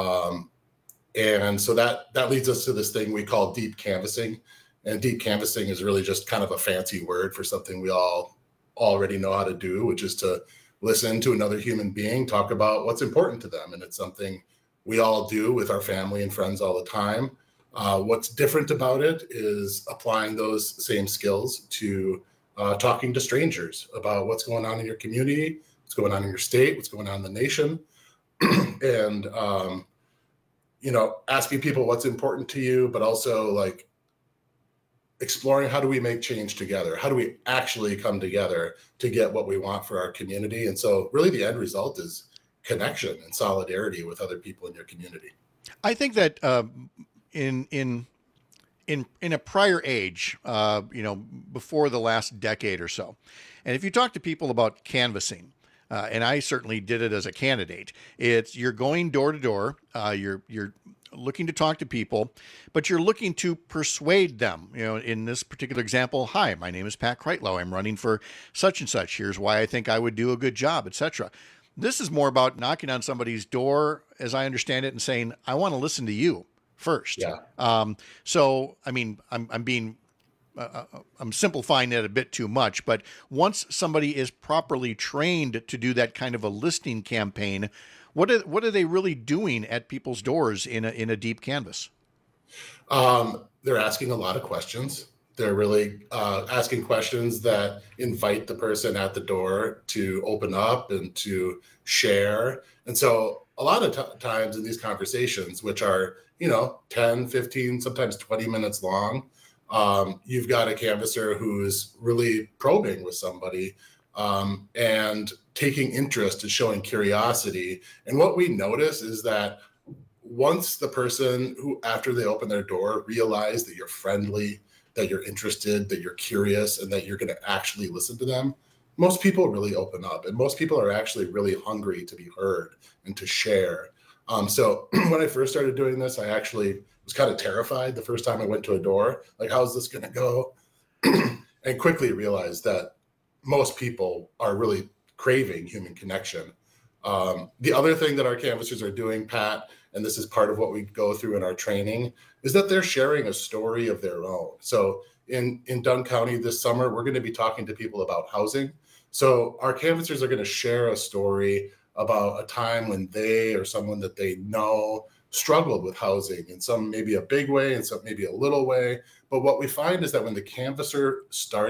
And so that leads us to this thing we call deep canvassing. And deep canvassing is really just kind of a fancy word for something we all already know how to do, which is to listen to another human being talk about what's important to them. And it's something we all do with our family and friends all the time. What's different about it is applying those same skills to talking to strangers about what's going on in your community, what's going on in your state, what's going on in the nation. And, asking people what's important to you, but also like exploring how do we make change together? How do we actually come together to get what we want for our community? And so really the end result is connection and solidarity with other people in your community. I think that in a prior age, before the last decade or so, and if you talk to people about canvassing, and I certainly did it as a candidate, you're going door to door, you're looking to talk to people, but you're looking to persuade them. In this particular example, hi, my name is Pat Kreitlow. I'm running for such and such. Here's why I think I would do a good job, etc. This is more about knocking on somebody's door, as I understand it, and saying, I want to listen to you first. Yeah. So, I mean, I'm simplifying it a bit too much, but once somebody is properly trained to do that kind of a listening campaign, what are they really doing at people's doors in a deep canvass? They're asking a lot of questions. They're really asking questions that invite the person at the door to open up and to share. And so a lot of times in these conversations, which are, 10, 15, sometimes 20 minutes long, you've got a canvasser who's really probing with somebody and taking interest and showing curiosity. And what we notice is that once the person who, after they open their door, realize that you're friendly, that you're interested, that you're curious, and that you're going to actually listen to them, most people really open up. And most people are actually really hungry to be heard and to share. So when I first started doing this, I actually was kind of terrified the first time I went to a door, like, how's this going to go? And quickly realized that most people are really craving human connection. The other thing that our canvassers are doing, Pat, and this is part of what we go through in our training, is that they're sharing a story of their own. So in Dunn County this summer, we're going to be talking to people about housing. So our canvassers are going to share a story about a time when they or someone that they know struggled with housing in some maybe a big way and some maybe a little way. But what we find is that when the canvasser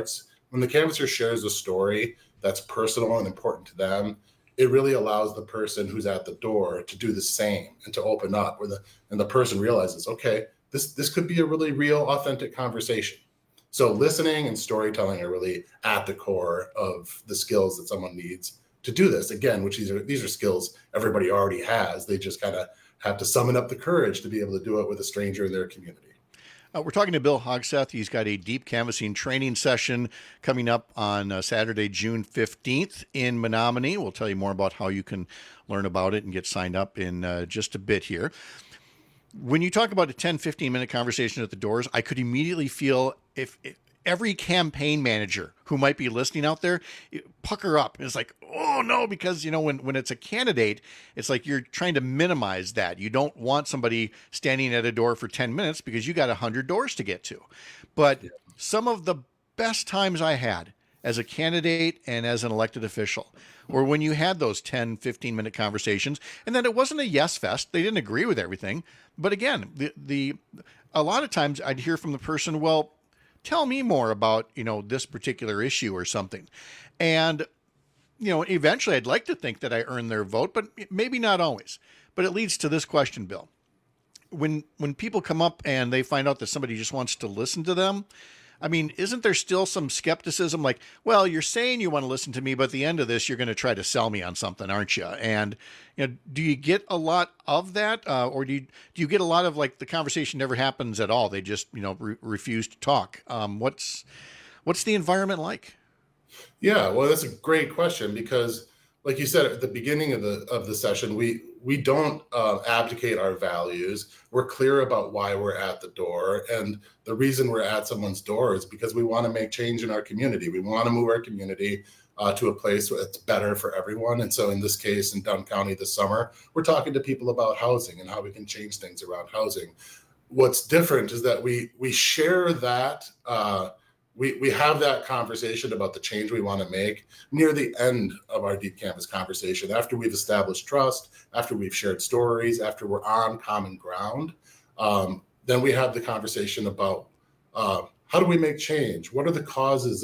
shares a story that's personal and important to them, it really allows the person who's at the door to do the same and to open up, and the person realizes, okay, this could be a really real, authentic conversation. So listening and storytelling are really at the core of the skills that someone needs to do this. Again, which these are skills everybody already has. They just kind of have to summon up the courage to be able to do it with a stranger in their community. We're talking to Bill Hogseth. He's got a deep canvassing training session coming up on Saturday, June 15th in Menominee. We'll tell you more about how you can learn about it and get signed up in just a bit here. When you talk about a 10, 15-minute conversation at the doors, I could immediately feel if every campaign manager who might be listening out there pucker up. It's like, oh no, because when it's a candidate, it's like you're trying to minimize that. You don't want somebody standing at a door for 10 minutes because you got 100 doors to get to. But some of the best times I had as a candidate and as an elected official were when you had those 10, 15-minute conversations, and then it wasn't a yes fest. They didn't agree with everything. But again, a lot of times I'd hear from the person, well, tell me more about, this particular issue or something. And, eventually I'd like to think that I earned their vote, but maybe not always. But it leads to this question, Bill. When people come up and they find out that somebody just wants to listen to them, I mean, isn't there still some skepticism? Like, well, you're saying you want to listen to me, but at the end of this, you're going to try to sell me on something, aren't you? And, do you get a lot of that? Or do you get a lot of like the conversation never happens at all? They just, refuse to talk. What's the environment like? Yeah, well, that's a great question because like you said at the beginning of the session, we don't abdicate our values. We're clear about why we're at the door. And the reason we're at someone's door is because we want to make change in our community. We want to move our community to a place that's better for everyone. And so in this case, in Dunn County this summer, we're talking to people about housing and how we can change things around housing. What's different is that we share that, we have that conversation about the change we want to make near the end of our deep canvas conversation, after we've established trust, after we've shared stories, after we're on common ground. Then we have the conversation about how do we make change? What are the causes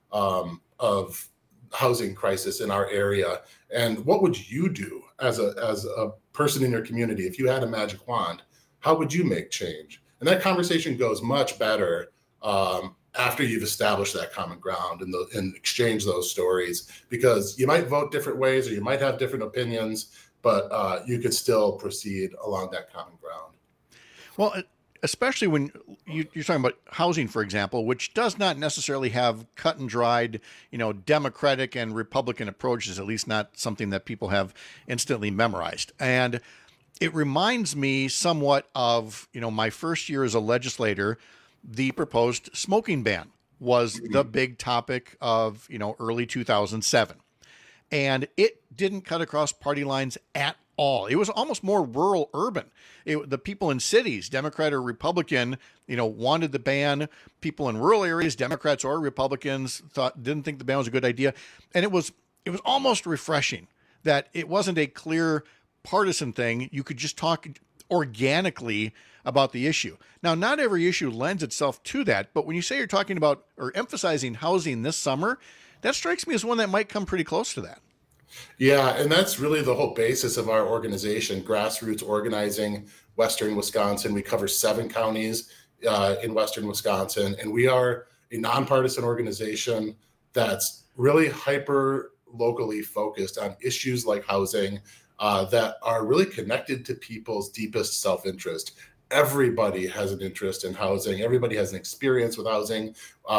of housing crisis in our area? And what would you do as a person in your community? If you had a magic wand, how would you make change? And that conversation goes much better after you've established that common ground and exchange those stories, because you might vote different ways or you might have different opinions, but you could still proceed along that common ground. Well, especially when you're talking about housing, for example, which does not necessarily have cut and dried, Democratic and Republican approaches, at least not something that people have instantly memorized. And it reminds me somewhat of, my first year as a legislator. The proposed smoking ban was the big topic of, early 2007. And it didn't cut across party lines at all. It was almost more rural urban. The people in cities, Democrat or Republican, wanted the ban. People in rural areas, Democrats or Republicans, didn't think the ban was a good idea. And it was almost refreshing that it wasn't a clear partisan thing. You could just talk organically about the issue. Now, not every issue lends itself to that, but when you say you're talking about or emphasizing housing this summer, that strikes me as one that might come pretty close to that. Yeah, and that's really the whole basis of our organization, Grassroots Organizing Western Wisconsin. We cover 7 counties in Western Wisconsin, and we are a nonpartisan organization that's really hyper locally focused on issues like housing that are really connected to people's deepest self-interest. Everybody has an interest in housing. Everybody has an experience with housing,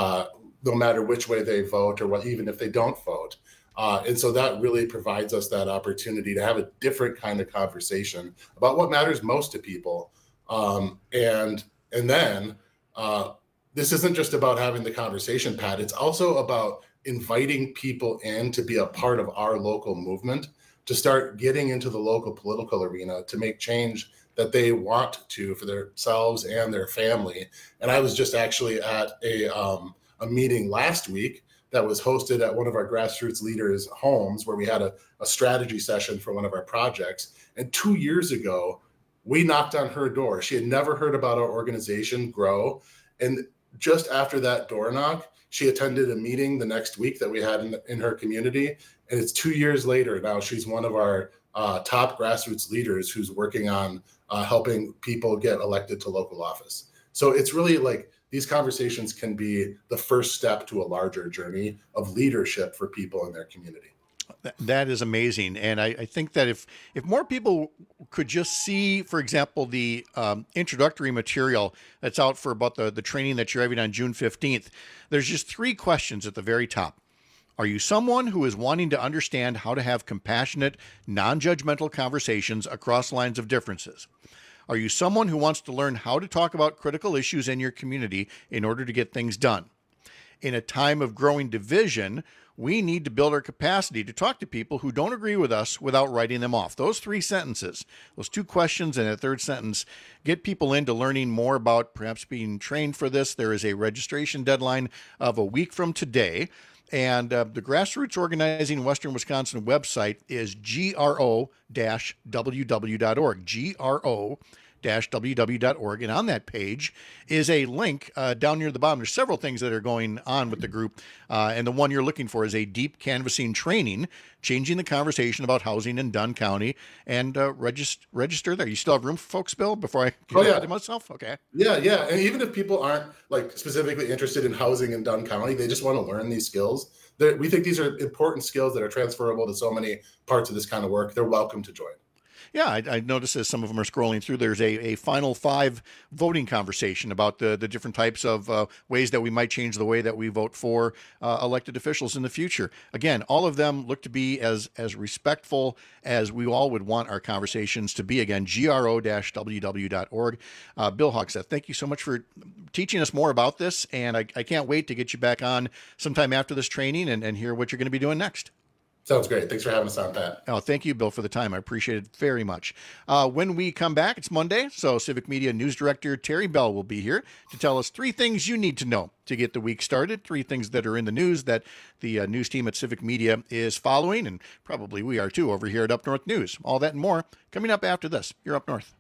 no matter which way they vote or even if they don't vote. And so that really provides us that opportunity to have a different kind of conversation about what matters most to people. And then this isn't just about having the conversation, Pat. It's also about inviting people in to be a part of our local movement, to start getting into the local political arena, to make change that they want to for themselves and their family. And I was just actually at a meeting last week that was hosted at one of our grassroots leaders' homes, where we had a strategy session for one of our projects. And 2 years ago, we knocked on her door. She had never heard about our organization, GROW. And just after that door knock, she attended a meeting the next week that we had in her community. And it's 2 years later now, she's one of our top grassroots leaders who's working on helping people get elected to local office. So it's really like, these conversations can be the first step to a larger journey of leadership for people in their community. That is amazing. And I think that if more people could just see, for example, the introductory material that's out for about the training that you're having on June 15th, there's just 3 questions at the very top. Are you someone who is wanting to understand how to have compassionate, non-judgmental conversations across lines of differences? Are you someone who wants to learn how to talk about critical issues in your community in order to get things done? In a time of growing division, we need to build our capacity to talk to people who don't agree with us without writing them off. Those 3 sentences, those 2 questions and a 3rd sentence, get people into learning more about perhaps being trained for this. There is a registration deadline of a week from today. And the Grassroots Organizing Western Wisconsin website is gro-ww.org, gro-ww.org. And on that page is a link down near the bottom. There's several things that are going on with the group. And the one you're looking for is a deep canvassing training, changing the conversation about housing in Dunn County, and register there. You still have room for folks, Bill, before I get ahead of myself? Okay. Yeah. And even if people aren't like specifically interested in housing in Dunn County, they just want to learn these skills. We think these are important skills that are transferable to so many parts of this kind of work. They're welcome to join. Yeah, I noticed as some of them are scrolling through, there's a final 5 voting conversation about the different types of ways that we might change the way that we vote for elected officials in the future. Again, all of them look to be as respectful as we all would want our conversations to be. Again, gro-ww.org. Bill Hogsett, thank you so much for teaching us more about this, and I can't wait to get you back on sometime after this training and hear what you're going to be doing next. Sounds great. Thanks for having us on, Pat. Oh, thank you, Bill, for the time. I appreciate it very much. When we come back, it's Monday, so Civic Media News Director Terry Bell will be here to tell us 3 things you need to know to get the week started, 3 things that are in the news that the news team at Civic Media is following, and probably we are too over here at Up North News. All that and more coming up after this. You're Up North.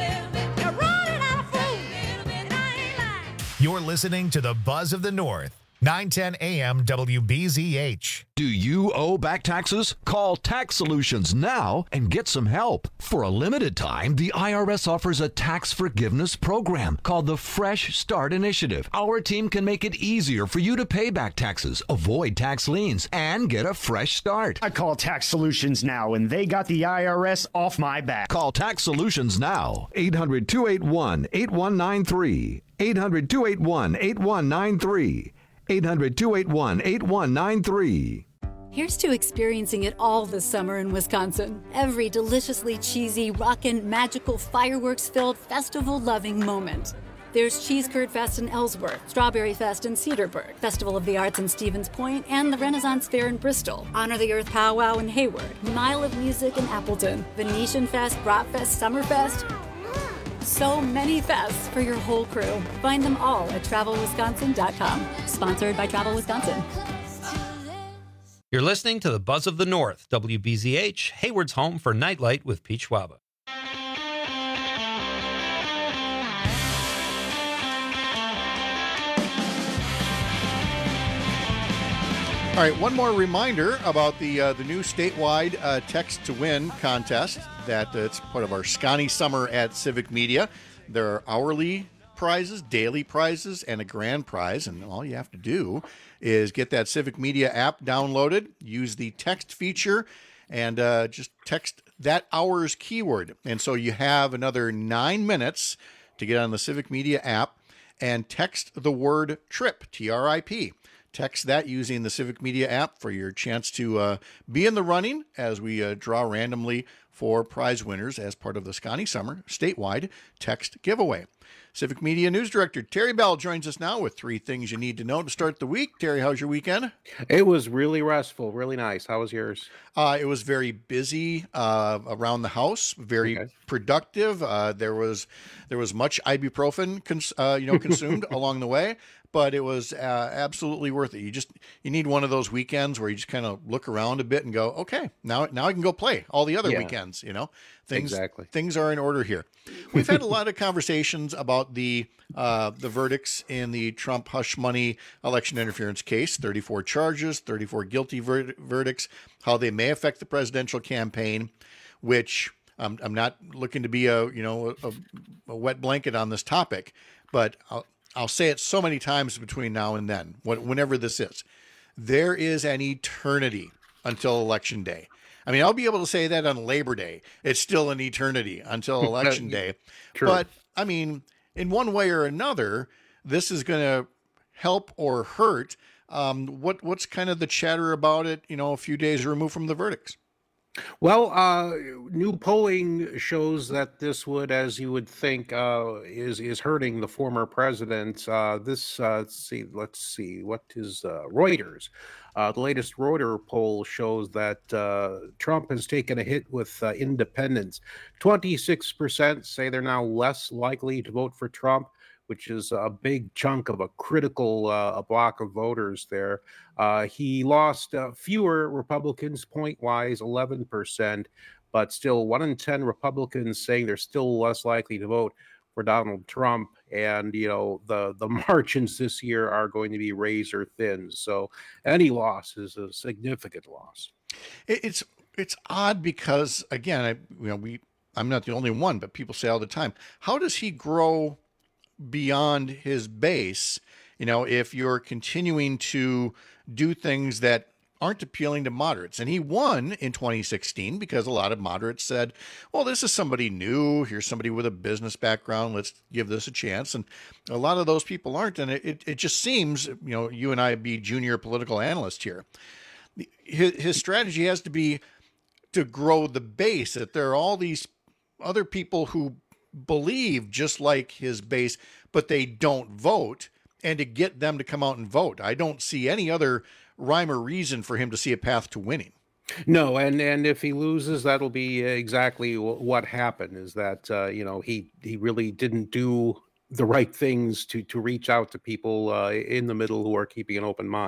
You're listening to the Buzz of the North 9:10 a.m. WBZH. Do you owe back taxes? Call Tax Solutions now and get some help. For a limited time, the IRS offers a tax forgiveness program called the Fresh Start Initiative. Our team can make it easier for you to pay back taxes, avoid tax liens, and get a fresh start. I call Tax Solutions now, and they got the IRS off my back. Call Tax Solutions now. 800-281-8193. 800-281-8193. 800-281-8193. Here's to experiencing it all this summer in Wisconsin. Every deliciously cheesy, rockin', magical, fireworks-filled, festival-loving moment. There's Cheese Curd Fest in Ellsworth, Strawberry Fest in Cedarburg, Festival of the Arts in Stevens Point, and the Renaissance Fair in Bristol, Honor the Earth Powwow in Hayward, Mile of Music in Appleton, Venetian Fest, Bratfest, Summerfest. So many fests for your whole crew. Find them all at TravelWisconsin.com. Sponsored by Travel Wisconsin. You're listening to the Buzz of the North, WBZH, Hayward's home for Nightlight with Pete Schwaba. All right, one more reminder about the new statewide Text to Win contest that it's part of our Scotty Summer at Civic Media. There are hourly prizes, daily prizes, and a grand prize, and all you have to do is get that Civic Media app downloaded, use the text feature, and just text that hour's keyword. And so you have another 9 minutes to get on the Civic Media app and text the word TRIP, T-R-I-P. Text that using the Civic Media app for your chance to be in the running as we draw randomly for prize winners as part of the Scotty Summer statewide text giveaway. Civic Media News Director Terry Bell joins us now with 3 things you need to know to start the week. Terry, how's your weekend? It was really restful, really nice. How was yours? It was very busy around the house, very productive. There was much ibuprofen consumed along the way, but it was absolutely worth it. You need one of those weekends where you just kind of look around a bit and go, okay, now I can go play all the other weekends. Things are in order here. We've had a lot of conversations about the verdicts in the Trump hush money election interference case. 34 charges, 34 guilty verdicts, how they may affect the presidential campaign, which I'm not looking to be a wet blanket on this topic, but I'll say it so many times between now and then, whenever this is. There is an eternity until Election Day. I mean, I'll be able to say that on Labor Day. It's still an eternity until Election Day. True. But, I mean, in one way or another, this is going to help or hurt. What's kind of the chatter about it, a few days removed from the verdicts? Well, new polling shows that this would, as you would think, is hurting the former president. Let's see, what is Reuters? The latest Reuters poll shows that Trump has taken a hit with independents. 26% say they're now less likely to vote for Trump, which is a big chunk of a critical block of voters there. He lost fewer Republicans, point-wise, 11%, but still 1 in 10 Republicans saying they're still less likely to vote for Donald Trump. And, the margins this year are going to be razor thin. So any loss is a significant loss. It's odd because, again, I'm not the only one, but people say all the time, how does he grow beyond his base, if you're continuing to do things that aren't appealing to moderates? And he won in 2016 because a lot of moderates said, well, this is somebody new. Here's somebody with a business background. Let's give this a chance. And a lot of those people aren't. And it just seems, you and I be junior political analysts here. His strategy has to be to grow the base, that there are all these other people who believe just like his base, but they don't vote, and to get them to come out and vote. I don't see any other rhyme or reason for him to see a path to winning. No, and if he loses, that'll be exactly what happened, is that, he really didn't do the right things to reach out to people in the middle who are keeping an open mind.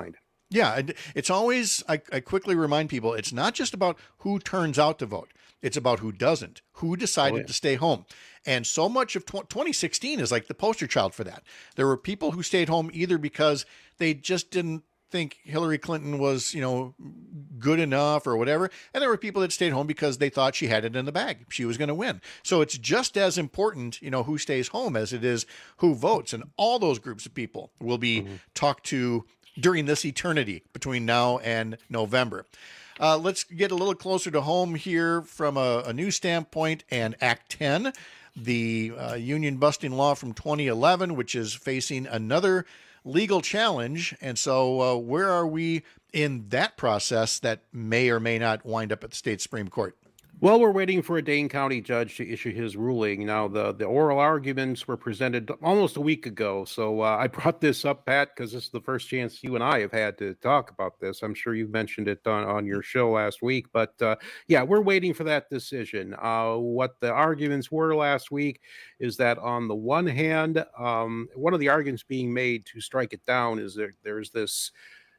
Yeah, it's always, I quickly remind people, it's not just about who turns out to vote. It's about who doesn't, who decided to stay home. And so much of 2016 is like the poster child for that. There were people who stayed home either because they just didn't think Hillary Clinton was, good enough or whatever. And there were people that stayed home because they thought she had it in the bag. She was going to win. So it's just as important, who stays home as it is who votes. And all those groups of people will be talked to during this eternity between now and November. Let's get a little closer to home here from a news standpoint and Act 10, the union busting law from 2011, which is facing another legal challenge. And so where are we in that process that may or may not wind up at the state Supreme Court? Well, we're waiting for a Dane County judge to issue his ruling. Now, the oral arguments were presented almost a week ago. So I brought this up, Pat, because this is the first chance you and I have had to talk about this. I'm sure you've mentioned it on your show last week. But yeah, we're waiting for that decision. What the arguments were last week is that on the one hand, one of the arguments being made to strike it down is there's this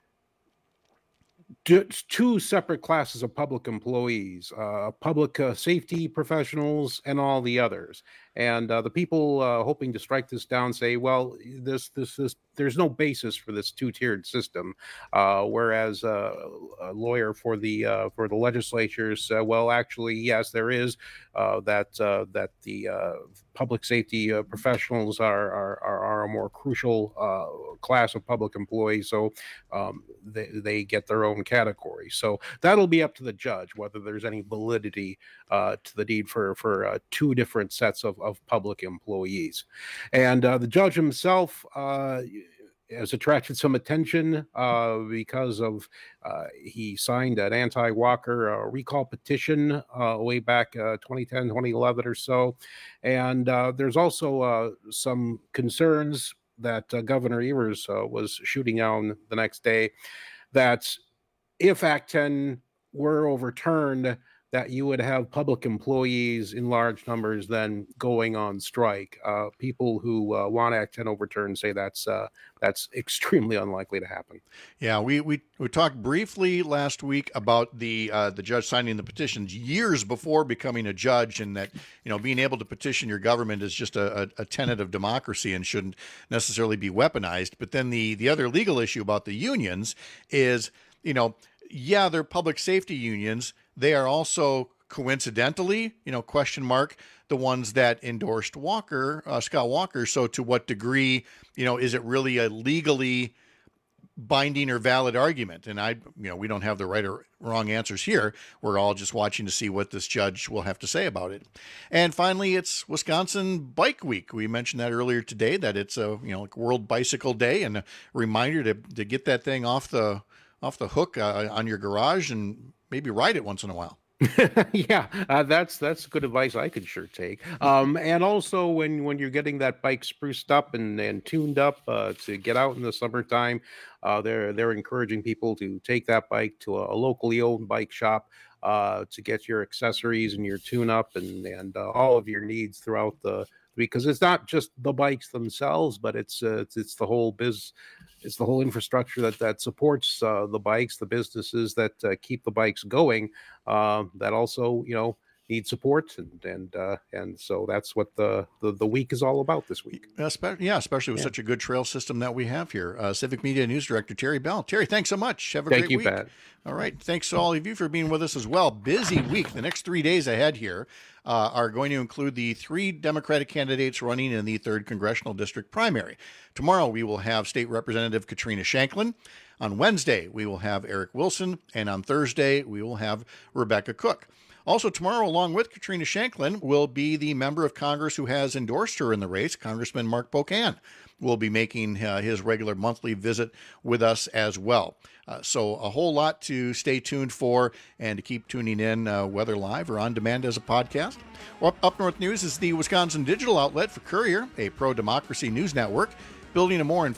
two separate classes of public employees, public safety professionals and all the others. And the people hoping to strike this down say, well, there's no basis for this two-tiered system. Whereas a lawyer for the legislature said, well, actually, yes, there is. That the public safety professionals are a more crucial class of public employees, so they get their own category. So that'll be up to the judge whether there's any validity to the need for two different sets of public employees. And the judge himself has attracted some attention because of he signed an anti-Walker recall petition way back 2010, 2011 or so. And there's also some concerns that Governor Evers was shooting down the next day, that if Act 10 were overturned, that you would have public employees in large numbers then going on strike. People who want Act 10 overturned say that's extremely unlikely to happen. Yeah, we talked briefly last week about the judge signing the petitions years before becoming a judge, and that being able to petition your government is just a tenet of democracy and shouldn't necessarily be weaponized. But then the other legal issue about the unions is, yeah, they're public safety unions. They are also coincidentally, the ones that endorsed Scott Walker. So to what degree, is it really a legally binding or valid argument? And we don't have the right or wrong answers here. We're all just watching to see what this judge will have to say about it. And finally, it's Wisconsin Bike Week. We mentioned that earlier today, that it's a like World Bicycle Day, and a reminder to get that thing off the hook on your garage and maybe ride it once in a while. Yeah, that's good advice I could sure take. And also when you're getting that bike spruced up and tuned up to get out in the summertime, they're encouraging people to take that bike to a locally owned bike shop to get your accessories and your tune up and all of your needs throughout because it's not just the bikes themselves, but it's the whole it's the whole infrastructure that supports the bikes, the businesses that keep the bikes going, that also need support, and so that's what the week is all about this week. Especially with such a good trail system that we have here. Civic Media News Director Terry Bell. Terry, thanks so much. Have a great week. Thank you, Pat. All right. Thanks to all of you for being with us as well. Busy week. The next 3 days ahead here are going to include the 3 Democratic candidates running in the 3rd Congressional District primary. Tomorrow we will have State Representative Katrina Shanklin. On Wednesday we will have Eric Wilson, and on Thursday we will have Rebecca Cook. Also tomorrow, along with Katrina Shanklin, will be the member of Congress who has endorsed her in the race, Congressman Mark Pocan. Will be making his regular monthly visit with us as well. So a whole lot to stay tuned for, and to keep tuning in, whether live or on demand as a podcast. Up North News is the Wisconsin digital outlet for Courier, a pro-democracy news network, building a more...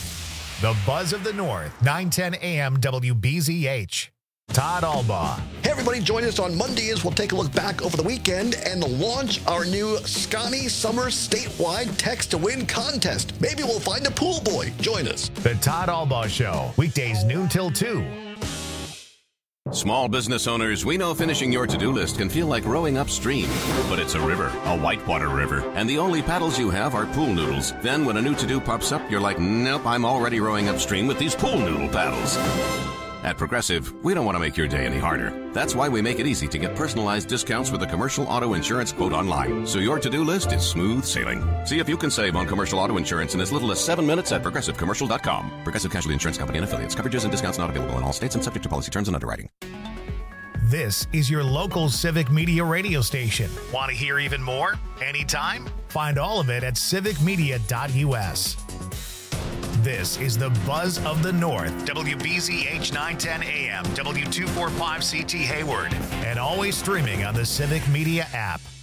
The Buzz of the North, 910 AM WBZH. Todd Albaugh. everybody, join us on Monday as we'll take a look back over the weekend and launch our new Scotty Summer statewide Text to Win contest. Maybe we'll find a pool boy. Join us. The Todd Albaugh Show, weekdays noon till 2. Small business owners, we know finishing your to-do list can feel like rowing upstream. But it's a river, a whitewater river, and the only paddles you have are pool noodles. Then when a new to-do pops up, you're like, nope, I'm already rowing upstream with these pool noodle paddles. At Progressive, we don't want to make your day any harder. That's why we make it easy to get personalized discounts with a commercial auto insurance quote online, so your to-do list is smooth sailing. See if you can save on commercial auto insurance in as little as 7 minutes at ProgressiveCommercial.com. Progressive Casualty Insurance Company and Affiliates. Coverages and discounts not available in all states and subject to policy terms and underwriting. This is your local Civic Media radio station. Want to hear even more? Anytime? Find all of it at civicmedia.us. This is the Buzz of the North, WBZH 910 AM, W245CT Hayward, and always streaming on the Civic Media app.